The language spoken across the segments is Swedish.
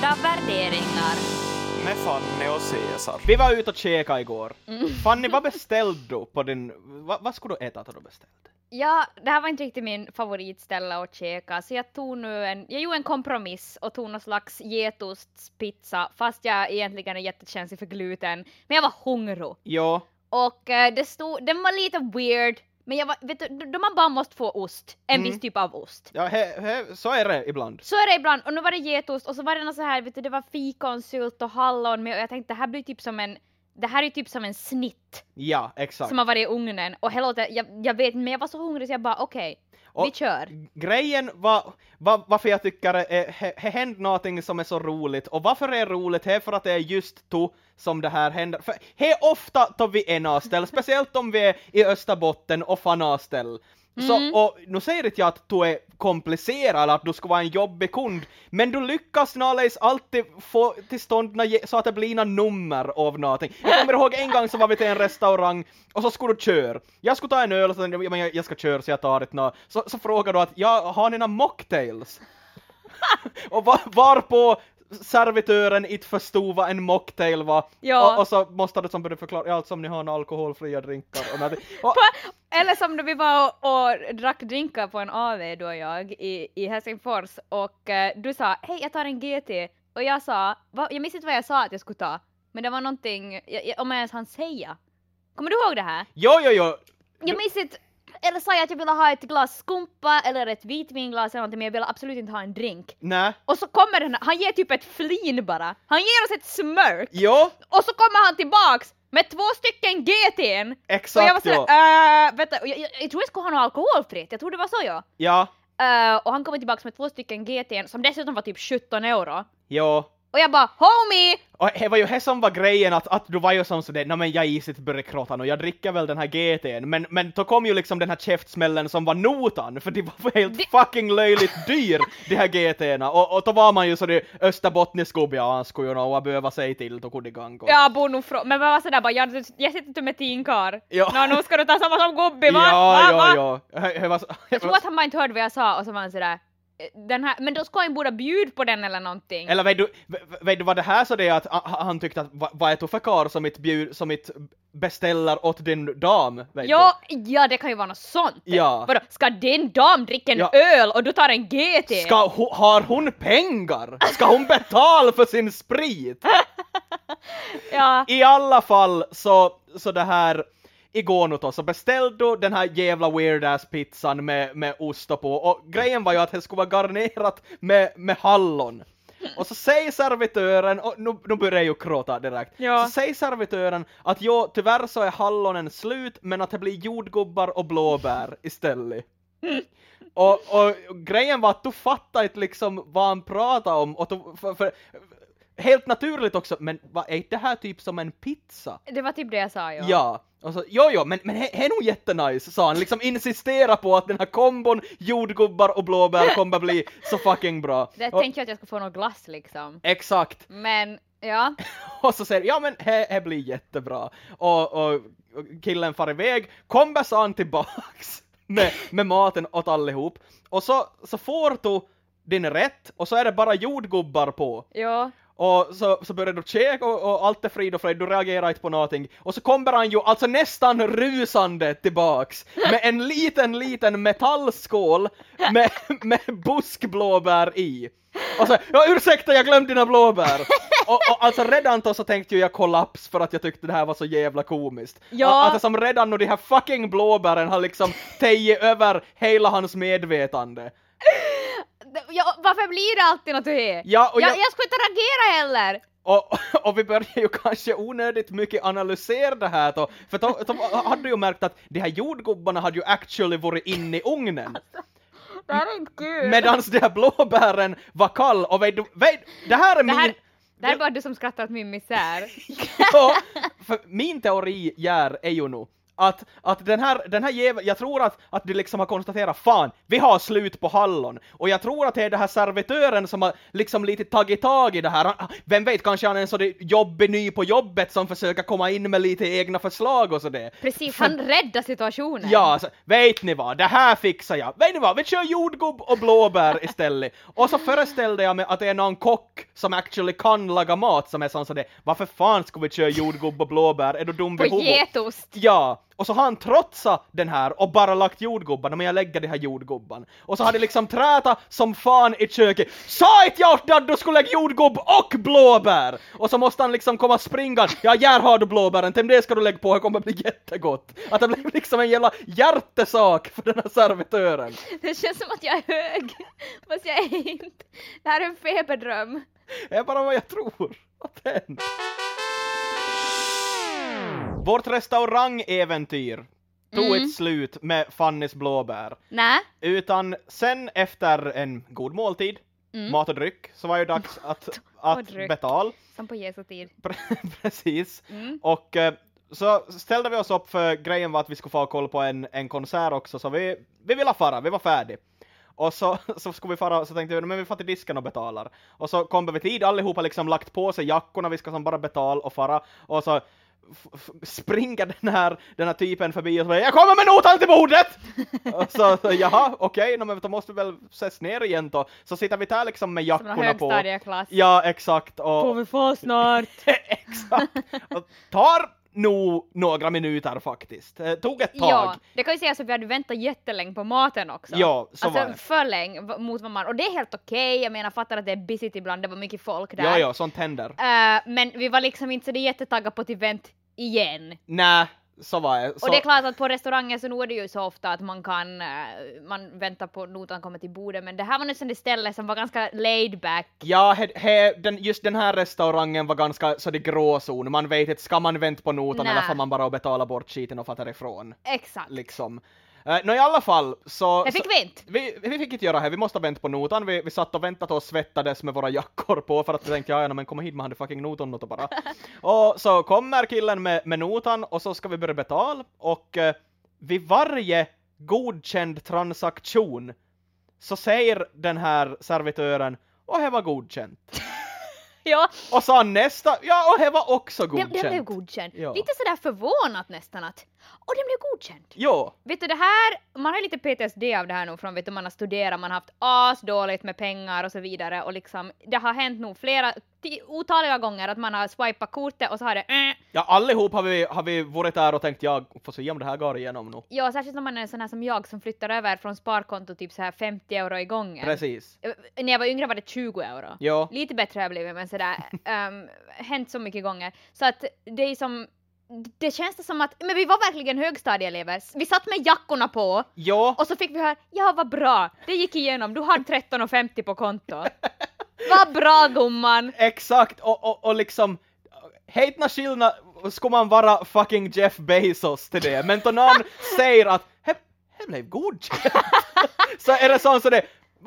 Skilda värderingar. Med Fanny och Cesar. Vi var ute och käka igår. Fanny, vad beställde du på din... Vad skulle du äta att du beställde? Ja, det här var inte riktigt min favoritställe att käka, så jag gjorde en kompromiss och tog någon slags getostpizza, fast jag egentligen är jättekänslig för gluten, men jag var hungrig. Ja. Och den var lite weird, men vet du, då man bara måste få ost, en viss typ av ost. Ja, så är det ibland. Så är det ibland, och nu var det getost, och så var det något så här, vet du, det var fikonsylt och hallon med, och jag tänkte det här blir typ det här är typ som en snitt. Ja, exakt. Som har varit i ugnen. Och jag vet, men jag var så hungrig så jag bara okej, vi kör. Grejen varför jag tycker det händer någonting som är så roligt. Och varför det är roligt är för att det är just som det här händer. För det är ofta då vi är naställ, speciellt om vi är i Österbotten och fanaställ. Så, och nu säger inte jag att du är komplicerad eller att du ska vara en jobbig kund, men du lyckas någonstans alltid få till stånd så att det blir några nummer av någonting. Jag kommer ihåg en gång så var vi till en restaurang och så skulle du köra. Jag skulle ta en öl och så jag ska köra så jag tar ett nå. Så frågar du att har ni några mocktails? Och varpå servitören inte förstod vad en mocktail var. Ja. Och så måste du som börja förklara allt som ni har en alkoholfria drinkar. Eller som då vi var och drack drinkar på en AV då jag i Helsingfors, och du sa hej jag tar en GT, och jag sa, jag minns inte vad jag sa att jag skulle ta, men det var någonting, om jag ens hann säga. Kommer du ihåg det här? Jo. Jag minns inte. Eller sa jag att jag ville ha ett glas skumpa eller ett vitvinglas eller någonting, men jag ville absolut inte ha en drink. Nej. Och så kommer han ger typ ett flin bara. Han ger oss ett smörk. Jo. Och så kommer han tillbaks med 2 stycken GT'n. Exakt, och jag var sådär, vänta, jag tror jag skulle ha något alkoholfritt. Jag tror det var så, ja. Ja. Och han kommer tillbaks med 2 stycken GT'n som dessutom var typ 17 euro. Jo. Och jag bara, homie! Och det var ju det som var grejen att du var ju som sådär, nej men jag i sitt började och jag dricker väl den här GT'n, men då kom ju liksom den här käftsmällen som var notan, för det var helt fucking löjligt dyr, de här GT'na, och då var man ju så det österbottniskubbi, ja han skulle ju nog behöva sig till då kunde gång. Ja, men vad var sådär bara, jag sitter inte med tinkar. Ja. Nu ska du ta samma som gubbi, va? Ja. Jag tror att han bara inte hörde vad jag sa, och så var han sådär, den här, men då ska han borde bjuda på den eller någonting. Eller vet du vad det här så det är att han tyckte att vad är det för kar som ett beställer åt din dam? Ja, det kan ju vara något sånt. Ja. Vadå, ska din dam dricka en öl och du tar en GT? Har hon pengar? Ska hon betala för sin sprit? Ja. I alla fall så det här igår nu då, så beställde du den här jävla weird-ass pizzan med ost på, och grejen var ju att det skulle vara garnerat med hallon. Och så säger servitören, och nu börjar jag ju gråta direkt, så säger servitören att tyvärr så är hallonen slut, men att det blir jordgubbar och blåbär istället. Och grejen var att du fattade inte liksom vad han pratade om, och för helt naturligt också, men vad är det här typ som en pizza? Det var typ det jag sa, ja. Ja, och så, jo, men det är nog jättenice, sa han. Liksom insistera på att den här kombon jordgubbar och blåbär kommer bli så fucking bra. Det tänkte jag att jag ska få någon glass liksom. Exakt. Men, ja. Och så säger men det blir jättebra. Och killen far iväg, kommer så han tillbaks med maten åt allihop. Och så får du din rätt, och så är det bara jordgubbar på. Ja. Och så börjar du käka och allt är frid och fröjd, du reagerar inte på någonting. Och så kommer han ju alltså nästan rusande tillbaks med en liten metallskål med buskblåbär i. Och så, ursäkta, jag glömde dina blåbär. och alltså redan då så tänkte jag kollaps för att jag tyckte det här var så jävla komiskt. Ja. Alltså som redan nu de här fucking blåbären har liksom tagit över hela hans medvetande. Ja, varför blir det alltid något det? Ja, och jag skulle inte reagera heller. Och vi börjar ju kanske onödigt mycket analysera det här då, för då hade du ju märkt att de här jordgubbarna hade ju actually varit inne i ugnen. Det här är inte kul. Medans de här blåbären var kall, och vet det här är min... Det här är bara du som skrattar åt min misär. Ja, för min teori är ju nu att den här jag tror att de liksom har konstaterat, fan, vi har slut på hallon. Och jag tror att det är det här servitören som har liksom lite tagit tag i det här. Vem vet, kanske han är en sån jobbig ny på jobbet som försöker komma in med lite egna förslag och sådär. Precis, han räddar situationen. Ja, så, vet ni vad, det här fixar jag. Vet ni vad, vi kör jordgubb och blåbär istället. Och så föreställde jag mig att det är någon kock som actually kan laga mat som är sån så det, varför fan ska vi köra jordgubb och blåbär? Är du dum vid På huvudet? getost. Ja, och så har han trotsat den här och bara lagt jordgubbarna, men jag lägger de här jordgubban. Och så hade liksom träta som fan i köket. Sa ett jag att du skulle lägga jordgubb och blåbär! Och så måste han liksom komma springa. Ja, här har du blåbären, till det ska du lägga på, det kommer bli jättegott. Att det blev liksom en jävla hjärtesak för den här servitören. Det känns som att jag är hög, fast jag är inte. Det här är en feberdröm. Det är bara vad jag tror. Att den. Vårt restaurangäventyr tog ett slut med Fannys blåbär. Nä? Utan sen efter en god måltid, mat och dryck, så var ju dags att betala. Som på Jesu tid. Precis. Och så ställde vi oss upp för grejen var att vi skulle få koll på en konsert också, så vi ville fara, vi var färdiga. Och så skulle vi fara, så tänkte vi, men vi får till disken och betalar. Och så kom vi tid, allihopa liksom lagt på sig jackorna, vi ska som bara betala och fara. Och så springer den här typen förbi och så jag kommer med notan till bordet! Och så jaha, okej, men då måste vi väl ses ner igen då. Så sitter vi där liksom med jackorna på. Högstadieklass. Ja, exakt. Och får vi få snart. exakt. Och tar nog några minuter faktiskt. Tog ett tag. Ja, det kan ju säga så att vi hade väntat jättelänge på maten också. Ja, så var det. För länge mot vad man... Och det är helt okej. Jag menar, fattar att det är busy ibland. Det var mycket folk där. Ja, sånt händer. Men vi var liksom inte så det jättetagga på ett event igen. Nej, så var det. Så... Och det är klart att på restauranger så nu är det ju så ofta att man man väntar på notan kommer till bordet, men det här var nu sån det ställe som var ganska laid back. Ja, just den här restaurangen var ganska så det gråzon. Man vet inte, ska man vänta på notan eller får man bara betala bort skiten och fatta ifrån. Exakt. Liksom. I alla fall så... Det fick vi inte. Vi fick inte göra det. Vi måste vänta på notan. Vi satt och väntade och svettades med våra jackor på för att vi tänkte, ja men kom hit med han fucking notan bara. Och så kommer killen med notan och så ska vi börja betala. Och vid varje godkänd transaktion så säger den här servitören, och det var godkänt. Ja. Och så nästa, ja och det var också godkänt. Det blev godkänt. Ja. Lite sådär förvånat nästan att, och det blev godkänt. Jo. Vet du det här, man har lite PTSD av det här nu från vet du man har studerat, man har haft asdåligt med pengar och så vidare och liksom det har hänt nog otaliga gånger att man har swipat kortet och så har det Ja, allihop har vi varit där och tänkt, jag får se om det här går igenom nu. Ja, särskilt när man är en sån här som jag som flyttar över från sparkonto typ så här 50 euro i gången. Precis. När jag var yngre var det 20 euro. Jo. Lite bättre har jag blivit, men sådär hänt så mycket gånger. Så att det är som det känns det som att men vi var verkligen högstadieelever. Vi satt med jackorna på. Jo. Och så fick vi höra, ja vad bra. Det gick igenom. Du har 13,50 på konto. Vad bra gumman. Exakt. Och liksom heitna skillnad ska man vara fucking Jeff Bezos till det. Men då någon säger att det blev godkänt. Så är det så det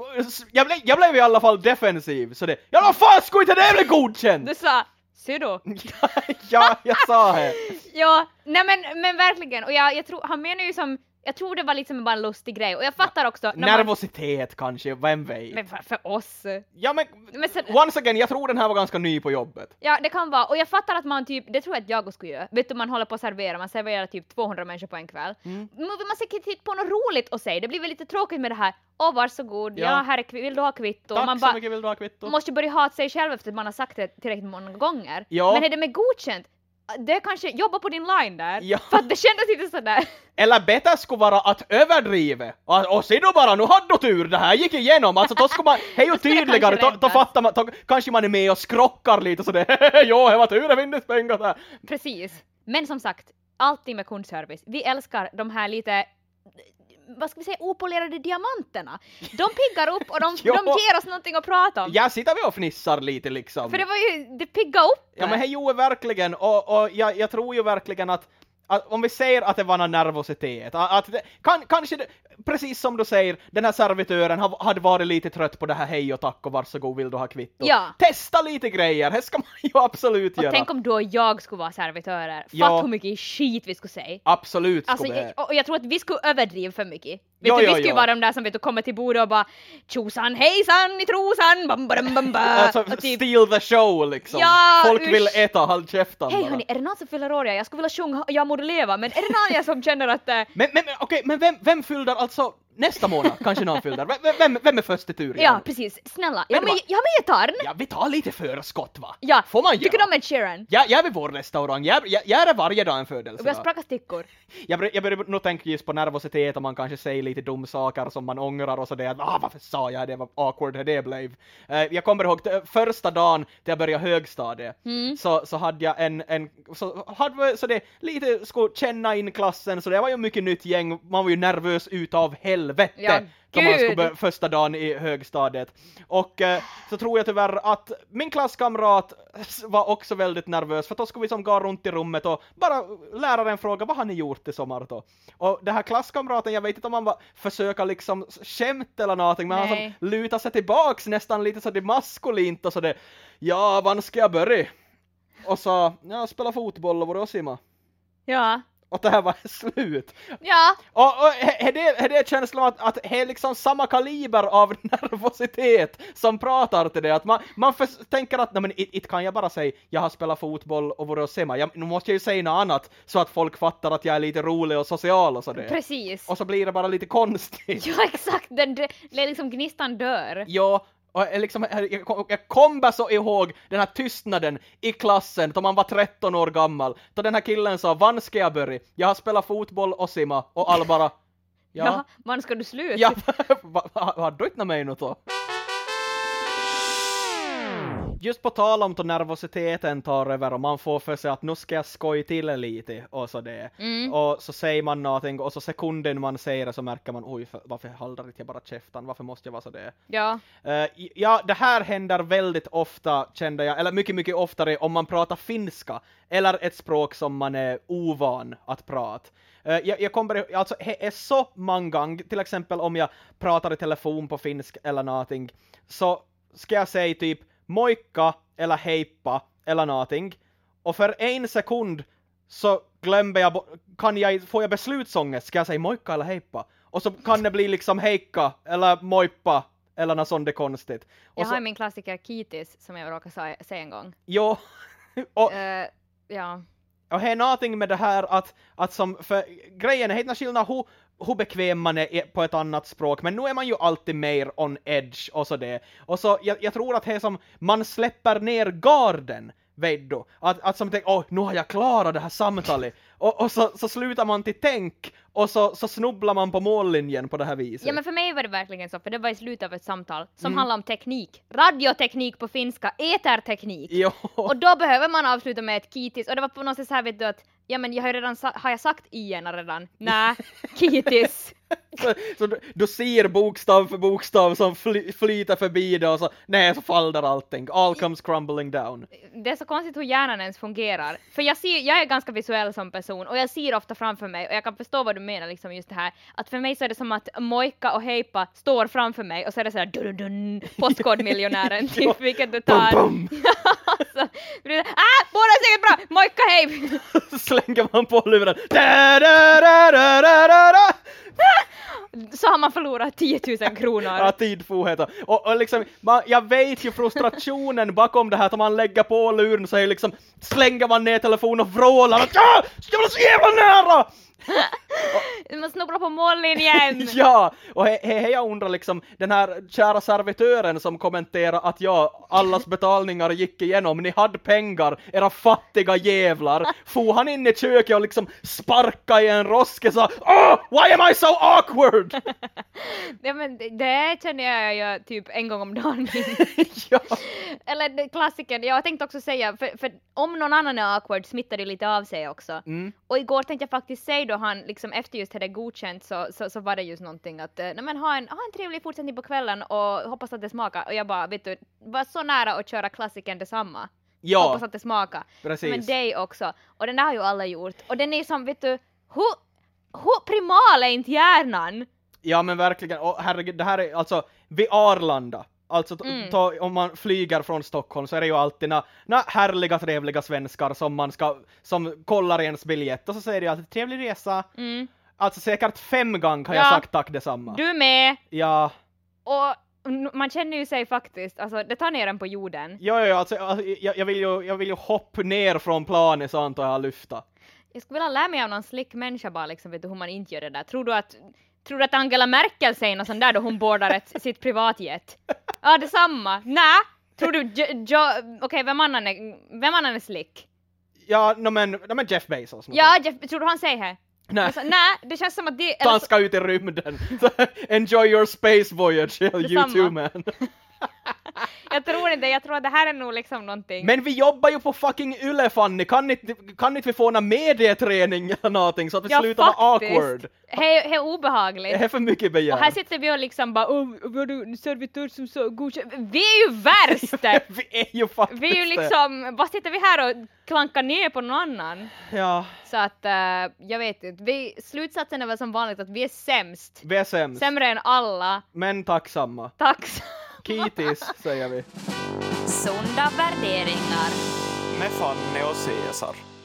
jag blev i alla fall defensiv. Så det, ja vad fan ska inte det bli godkänt? Du sa ser du? Ja, jag sa det. Ja, nej men verkligen. Och jag tror, han menar ju som, jag tror det var liksom bara en lustig grej. Och jag fattar också... Nervositet kanske, vem vet? Men för oss. Ja men så, once again, jag tror den här var ganska ny på jobbet. Ja, det kan vara. Och jag fattar att man typ, det tror jag att jag skulle göra. Vet du, man håller på att servera, man serverar typ 200 människor på en kväll. Nu vill man säkert titta på något roligt och säga. Det blir väl lite tråkigt med det här. Varsågod, ja här är vill du ha kvitto? Tack man så mycket, vill du ha kvitto? Man måste börja hata sig själv efter att man har sagt det tillräckligt många gånger. Ja. Men är det med godkänt? Det kanske jobba på din line där. Ja. För att det kändes inte sådär. Eller bättre skulle vara att överdriva. Och se då bara, nu hade du tur, det här gick igenom. Alltså då skulle man, hej och tydligare, då fattar man, då kanske man är med och skrockar lite så det, jo, det var tur, det vinner pengar där. Precis. Men som sagt, alltid med kundservice. Vi älskar de här lite, vad ska vi säga, opolerade diamanterna. De piggar upp och de ger oss någonting att prata om. Ja, sitter vi och fnissar lite liksom. För det var ju, det piggar upp. Ja, men det gjorde verkligen, och jag tror ju verkligen att om vi säger att det var en nervositet, att det, kanske det, precis som du säger, den här servitören hade varit lite trött på det här hej och tack och varsågod vill du ha kvitto. Ja. Testa lite grejer, det ska man ju absolut göra. Och tänk om du och jag skulle vara servitörer. Ja. Fatt hur mycket skit vi skulle säga. Absolut Alltså, skulle och jag tror att vi skulle överdriva för mycket. Jo, vi jo, skulle ju jo. vara de där som vet du kommer till bordet och bara tjosan hejsan i trosan bam bam bam bam. alltså, Och typ, steal the show liksom. Ja, Folk vill usch. äta, håll käften hej bara. hörni, är det någon som fyller år? Jag skulle vilja sjunga Jag må leva, men är det någon jag som känner att Men okej, men vem fyller alltså nästa månad? Kanske någon fyller. Vem är först i tur igen? ja, precis. Snälla. Jag har med gitarren. Ja, vi tar lite förskott va? Ja, Får man göra? tycker du om Ed Sheeran? Jag är vid vår restaurang. Jag är varje dag en Och vi har födelsedag. sprakat stickor. Jag börjar nog tänka just på nervositet och man kanske säger lite dum saker som man ångrar och så det att varför sa jag det, vad awkward det blev. Jag kommer ihåg första dagen till jag började högstadiet så hade jag så det lite skulle känna in klassen så det var ju mycket nytt gäng, man var ju nervös utav helvete. Ja, Då man skulle gud. börja första dagen i högstadiet. Och så tror jag tyvärr att min klasskamrat var också väldigt nervös för då skulle vi som gå runt i rummet och bara läraren fråga vad har ni gjort i sommar då? Och det här klasskamraten, jag vet inte om han var försöka liksom skämt eller någonting, men han Nej. som lutar sig tillbaks nästan lite så det maskulint och så det ja, vad ska jag börja? Och sa, ja, spela fotboll och vadå simma? Ja. Och det här var slut. Ja. Och är det känslan att det är liksom samma kaliber av nervositet som pratar till det? Att man tänker att nej men it kan jag bara säga jag har spelat fotboll och varit och simma. Nu måste jag ju säga något annat så att folk fattar att jag är lite rolig och social och så det. Precis. Och så blir det bara lite konstigt. Ja, exakt. Det är liksom gnistan dör. Ja, och liksom, jag kommer så ihåg den här tystnaden i klassen då man var 13 år gammal. Då den här killen sa, vann ska jag börja? Jag har spelat fotboll och simma. Och alla bara, Ja, man ska du sluta? ja, har du inte med något då? Just på tal om att nervositeten tar över och man får för sig att nu ska jag skoja till lite och så det. Och så säger man någonting och så sekunden man säger det så märker man oj, varför håller inte jag bara käften? Varför måste jag vara så det? Ja. Ja, det här händer väldigt ofta kände jag, eller mycket oftare om man pratar finska eller ett språk som man är ovan att prata. Jag kommer, alltså det är så många gånger, till exempel om jag pratar i telefon på finsk eller någonting, så ska jag säga typ moikka eller heippa eller någonting. Och för en sekund så glömmer jag, får jag beslutsångest, ska jag säga moikka eller heippa? Och så kan det bli liksom heikka eller moippa eller något sånt, det är konstigt. Och Jag så, har min klassiker Kitis som jag råkade säga en gång. jo, och Ja. och det är någonting med det här att som, för grejen är helt skillnad hur bekväm man är på ett annat språk, men nu är man ju alltid mer on edge och så det. Och så jag tror att det är som man släpper ner garden, vet du. Att som tänker, nu har jag klarat det här samtalet. Och så slutar man till tänk och så snubblar man på mållinjen på det här viset. Ja, men för mig var det verkligen så, för det var i slutet av ett samtal som handlar om teknik. Radioteknik på finska, eterteknik. Jo. Och då behöver man avsluta med ett kitis. Och det var på något sätt så här, vet du, att ja, men jag har ju redan har jag sagt igen redan? Nej, kitis. Så du ser bokstav för bokstav som flyter förbi det och så, nej, så faller allting. All comes crumbling down. Det är så konstigt hur hjärnan ens fungerar. För jag är ganska visuell som person och jag ser ofta framför mig och jag kan förstå vad du menar liksom just det här. Att för mig så är det som att moika och heipa står framför mig och så är det så här dun postkodmiljonären typ, vilket du tar. Bum, Så, båda är säkert bra! Moika heip! slänger man på luren. Da, da, da, da, da, da, da. Så har man förlorat 10 000 kronor. Ja, tid får heta. Och liksom, jag vet ju frustrationen bakom det här att man lägger på luren så är liksom, slänger man ner telefonen och vrålar att ja, jag var så jävla nära! Man snubblar på mållinjen. Ja, och jag undrar liksom, den här kära servitören som kommenterar att ja, allas betalningar gick igenom, ni hade pengar, era fattiga jävlar. Får han in i köket och liksom sparka i en roske så, why am I so awkward? Ja, men det känner jag ju typ en gång om dagen. Ja. Eller klassiken, jag tänkte också säga, för om någon annan är awkward smittar det lite av sig också. Och igår tänkte jag faktiskt säga då han liksom efter just hade godkänt så var det just någonting att nej men ha en trevlig fortsättning på kvällen och hoppas att det smakar. Och jag bara, vet du, var så nära att köra klassiken detsamma. Ja. Hoppas att det smakar. Precis. Men dig också. Och den där har ju alla gjort. Och den är som, vet du, hur primal är inte hjärnan? Ja men verkligen, och herregud, det här är alltså vid Arlanda. Alltså om man flyger från Stockholm så är det ju alltid härliga, trevliga svenskar som kollar ens biljett och så säger de alltid trevlig resa. Alltså säkert 5 gånger har jag sagt tack detsamma. Du med! Ja. Och man känner ju sig faktiskt, alltså det tar ner en på jorden. Ja, alltså jag vill ju hoppa ner från planet så antar jag lyfta. Jag skulle vilja lära mig av någon slick människa bara liksom, vet du hur man inte gör det där. Tror du att Angela Merkel säger något sånt där då hon bordar sitt privatjet? Ja, detsamma. Nej, tror du okej, vem annan är slick? Ja, men Jeff Bezos. Ja, tror du han säger det? Nej. Alltså, nej, det känns som att det... Han ska ut i rymden. Enjoy your space voyage, you too man. Jag tror inte, jag tror att det här är nog liksom någonting. Men vi jobbar ju på fucking Yle, Fanny. Kan inte vi få en medieträning eller någonting så att det slutar vara awkward? Det är obehagligt. Det är för mycket begär. Och här sitter vi och liksom bara, vi har en servitör som så godkänd. Vi är ju värst! Vi är ju faktiskt vi är ju liksom, bara sitter vi här och klankar ner på någon annan. Ja. Så att, jag vet inte. Slutsatsen är väl som vanligt att vi är sämst. Vi är sämst. Sämre än alla. Men tacksamma. Kitis, säger vi. Sunda värderingar. Med Fanny och Cesar.